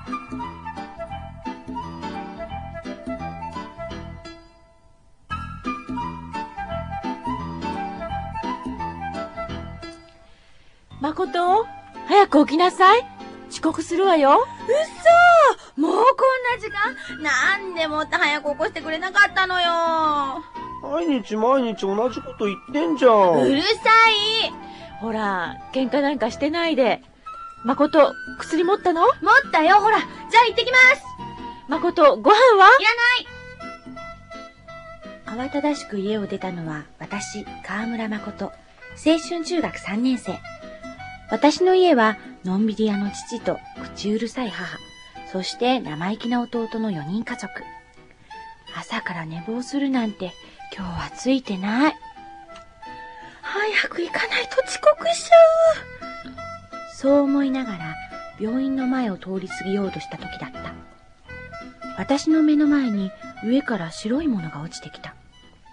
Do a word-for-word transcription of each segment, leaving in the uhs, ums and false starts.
まこと、早く起きなさい。遅刻するわよ。 うっそー、もうこんな時間？なんでもっと早く起こしてくれなかったのよ。 毎日毎日同じこと言ってんじゃん。 うるさい。 ほら、喧嘩なんかしてないで。まこと、薬持ったの？ 持ったよ。ほら、じゃあ行ってきます。 まこと、ご飯はいらない。慌ただしく家を出たのは私、川村誠、青春中学さんねん生。私の家はのんびり屋の父と口うるさい母、そして生意気な弟のよにん家族。朝から寝坊するなんて今日はついてない。早く行かないと遅刻しちゃう。そう思いながら病院の前を通り過ぎようとした時だった。私の目の前に上から白いものが落ちてきた。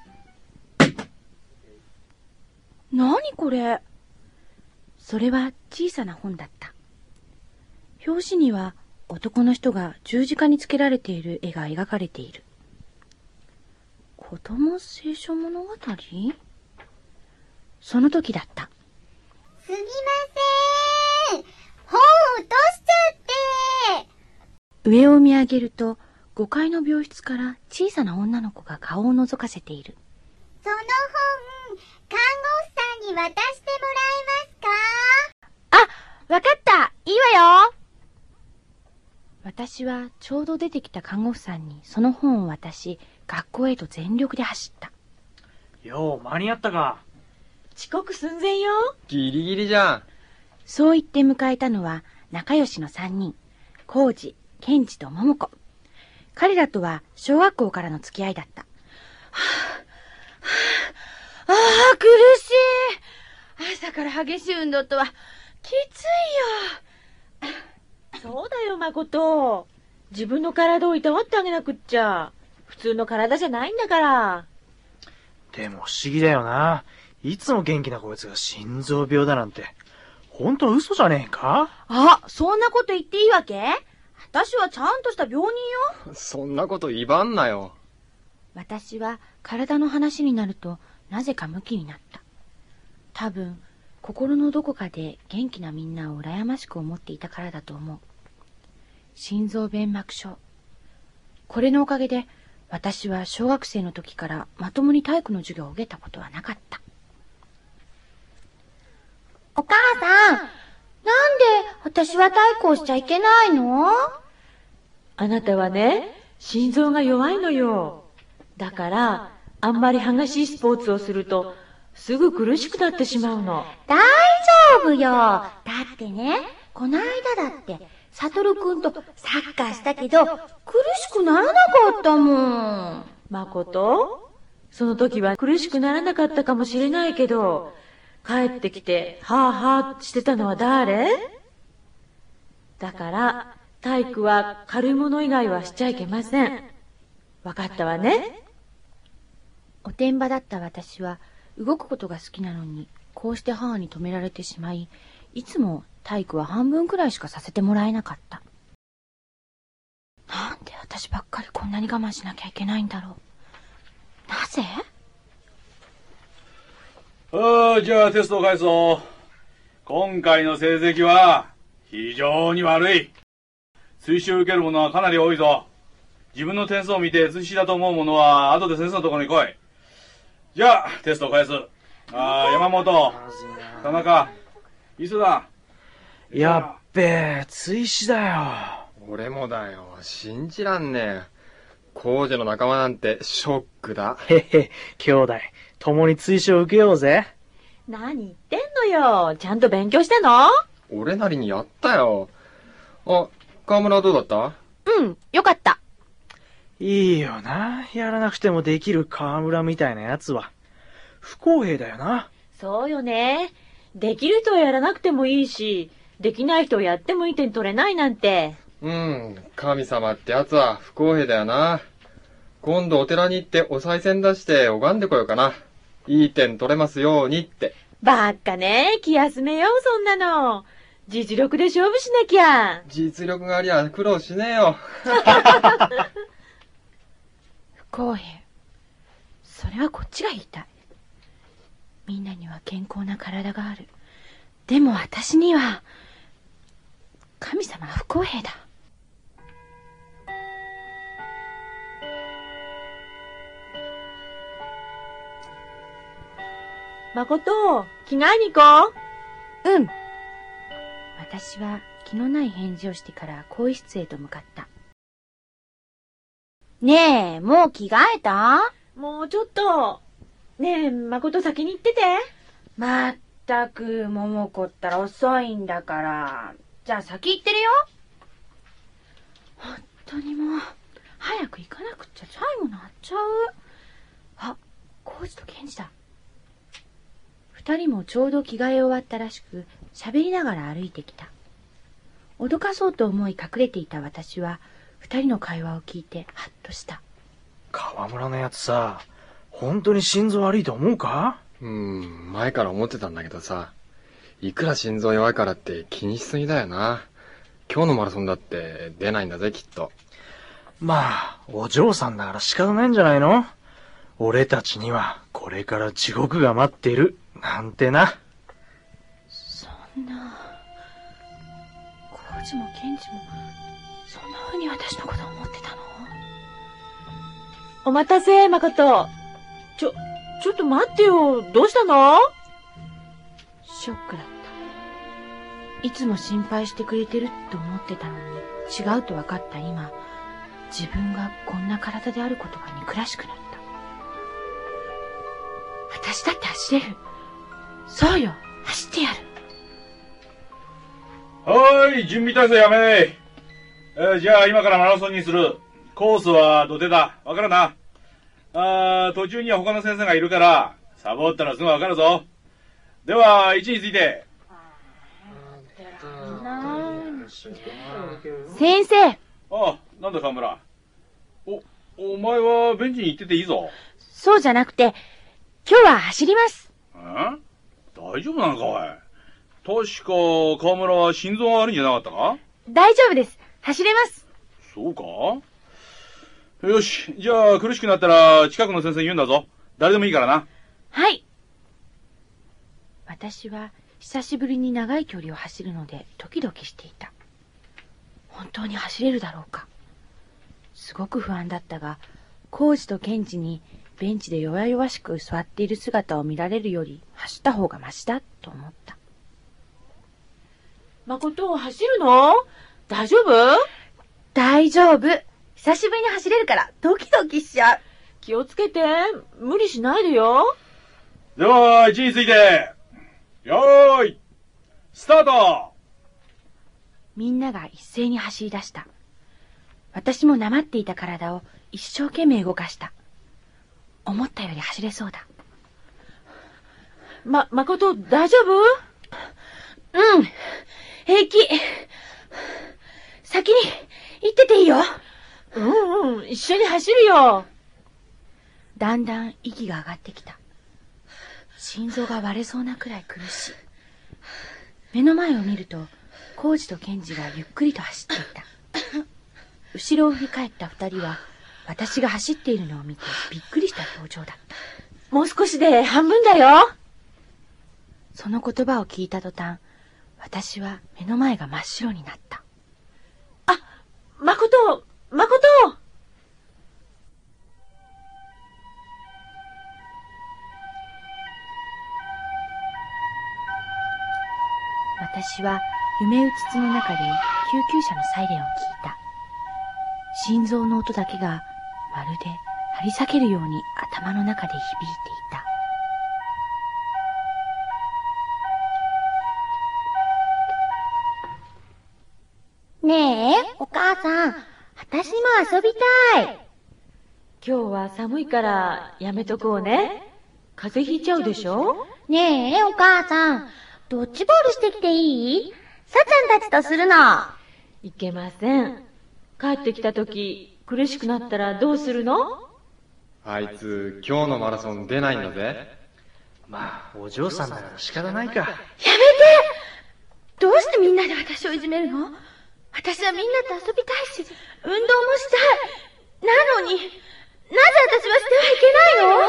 何これ？それは小さな本だった。表紙には男の人が十字架につけられている絵が描かれている。子供聖書物語？その時だった。 すみません。本落としちゃって。 上を見上げるとごかいの病室から小さな女の子が顔を覗かせている。 その本、看護婦さんに渡してもらえますか？ あ、わかった。いいわよ。私はちょうど出てきた看護婦さんにその本を渡し、学校へと全力で走った。 よう、間に合ったか。 遅刻寸前よ。 ギリギリじゃん。 そう言って迎えたのは仲良しの三人、浩二、健二と桃子。彼らとは小学校からの付き合いだった。はあ、はあ、ああ、苦しい。朝から激しい運動とはきついよ。 そうだよ、まこと。自分の体をいたわってあげなくっちゃ。普通の体じゃないんだから。 でも不思議だよな。いつも元気なこいつが心臓病だなんて。ほんと嘘じゃねえか？ あ、そんなこと言っていいわけ？私はちゃんとした病人よ。 そんなこと威張んなよ。 私は体の話になるとなぜかムキになった。多分心のどこかで元気なみんなを羨ましく思っていたからだと思う。心臓弁膜症。これのおかげで私は小学生の時からまともに体育の授業を受けたことはなかった。お母さん、なんで私は体育をしちゃいけないの？ あなたはね、心臓が弱いのよ。だから、あんまり激しいスポーツをすると、すぐ苦しくなってしまうの。 大丈夫よ。だってね、この間だって、サトルくんとサッカーしたけど、苦しくならなかったもん。 まこと？その時は苦しくならなかったかもしれないけど、帰ってきて、はぁはぁしてたのは誰？だから、体育は軽いもの以外はしちゃいけません。わかったわね。 おてんばだった私は、動くことが好きなのに、こうして母に止められてしまい、いつも体育は半分くらいしかさせてもらえなかった。なんで私ばっかりこんなに我慢しなきゃいけないんだろう。なぜ？ ああ、じゃあテストを返そう。今回の成績は非常に悪い。追試を受ける者はかなり多いぞ。自分の点数を見て追試だと思う者は後で先生のところに来い。じゃあテストを返す。ああ、山本、田中、磯田。 やっべえ、追試だよ。 俺もだよ。信じらんねえ。工事の仲間なんてショックだ。 へへ、兄弟、共に追試を受けようぜ。 何言ってんのよ。ちゃんと勉強したの？ 俺なりにやったよ。あ、川村はどうだった？ うん、よかった。 いいよな。やらなくてもできる川村みたいなやつは。不公平だよな。 そうよね。できる人はやらなくてもいいし、できない人はやってもいい点取れないなんて。 うん、神様ってやつは不公平だよな。今度お寺に行ってお賽銭出して拝んでこようかな。いい点取れますようにって。 ばっかね。気休めよ、そんなの。 実力で勝負しなきゃ。 実力がありゃ苦労しねえよ。 不公平。それはこっちが言いたい。みんなには健康な体がある。でも私には、神様は不公平だ。 誠、着替えに行こう。 うん。私は気のない返事をしてから更衣室へと向かった。 ねえ、もう着替えた？ もうちょっと。ねえ、誠先に行ってて。 まったく、桃子ったら遅いんだから。じゃあ先行ってるよ。本当にもう、早く行かなくっちゃチャイム鳴っちゃう。あ、浩二と健二だ。二人もちょうど着替え終わったらしく、喋りながら歩いてきた。脅かそうと思い隠れていた私は、二人の会話を聞いてハッとした。 河村のやつさ、本当に心臓悪いと思うか？ うーん、前から思ってたんだけどさ、いくら心臓弱いからって気にしすぎだよな。今日のマラソンだって出ないんだぜ、きっと。 まあ、お嬢さんだから仕方ないんじゃないの？俺たちにはこれから地獄が待っている、なんてな。 そんな、浩二も健二も、そんな風に私のこと思ってたの？ お待たせ、誠。ちょ、ちょっと待ってよ。どうしたの？ ショックだった。いつも心配してくれてると思ってたのに、違うと分かった今、自分がこんな体であることが憎らしくなった。私だって走れる。そうよ、走ってやる。 はーい、準備体操やめー。えー、じゃあ今からマラソンにする。コースは土手だ。わかるな。あー、途中には他の先生がいるから、サボったらすぐわかるぞ。では、位置について。 先生。 あ、なんだ河村。お、お前はベンチに行ってていいぞ。 そうじゃなくて、今日は走ります。 ん？大丈夫なのかおい。確か河村は心臓が悪いんじゃなかったか？ 大丈夫です。走れます。 そうか？よし、じゃあ苦しくなったら近くの先生に言うんだぞ。誰でもいいからな。 はい。私は久しぶりに長い距離を走るのでドキドキしていた。本当に走れるだろうか。すごく不安だったが、浩二と健二にベンチで弱々しく座っている姿を見られるより走った方がマシだと思った。 誠、走るの？大丈夫？ 大丈夫。久しぶりに走れるからドキドキしちゃう。 気をつけて。無理しないでよ。 では、位置について。よーい、スタート！ みんなが一斉に走り出した。私もなまっていた体を一生懸命動かした。思ったより走れそうだ。 ま、誠、大丈夫？ うん、平気。先に行ってていいよ。 うんうん、一緒に走るよ。 だんだん息が上がってきた。心臓が割れそうなくらい苦しい。目の前を見ると、浩二と健二がゆっくりと走っていた。後ろを振り返った二人は、私が走っているのを見てびっくりした表情だった。 もう少しで半分だよ。 その言葉を聞いた途端、私は目の前が真っ白になった。 あ、誠、誠！ 私は夢うつつの中で救急車のサイレンを聞いた。心臓の音だけがまるで張り裂けるように頭の中で響いていた。 ねえ、お母さん、私も遊びたい。 今日は寒いからやめとこうね。風邪ひいちゃうでしょ？ ねえ、お母さん、ドッジボールしてきていい？さちゃんたちとするの。 いけません。帰ってきた時、苦しくなったらどうするの？ あいつ、今日のマラソン出ないんだぜ。 まあ、お嬢さんだから仕方ないか。 やめて！ どうしてみんなで私をいじめるの？私はみんなと遊びたいし、運動もしたい。なのに、なぜ私はしてはいけないの？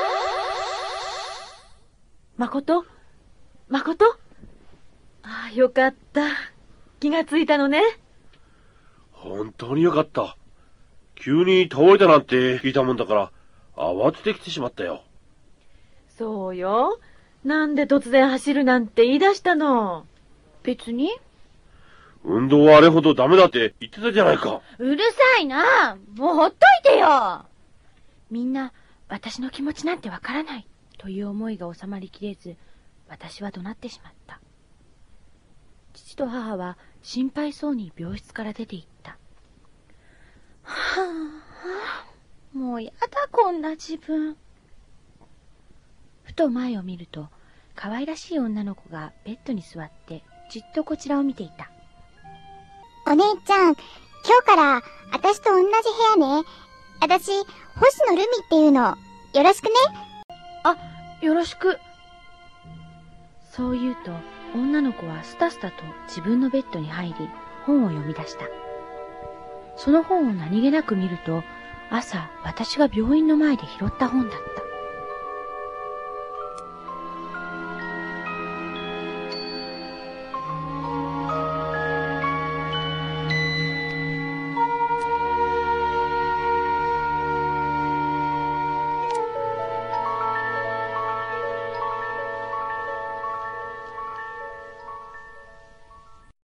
誠？誠？ああ、よかった。気がついたのね。 本当によかった。急に倒れたなんて聞いたもんだから、慌ててきてしまったよ。 そうよ。なんで突然走るなんて言い出したの？ 別に。 運動はあれほどダメだって言ってたじゃないか。 うるさいな。もうほっといてよ。みんな、私の気持ちなんてわからないという思いが収まりきれず、私は怒鳴ってしまった。父と母は心配そうに病室から出て行った。はあ、もうやだこんな自分。ふと前を見ると、可愛らしい女の子がベッドに座ってじっとこちらを見ていた。 お姉ちゃん、今日から私と同じ部屋ね。私、星野ルミっていうの。よろしくね。 あ、よろしく。そう言うと、女の子はスタスタと自分のベッドに入り、本を読み出した。その本を何気なく見ると、朝、私が病院の前で拾った本だった。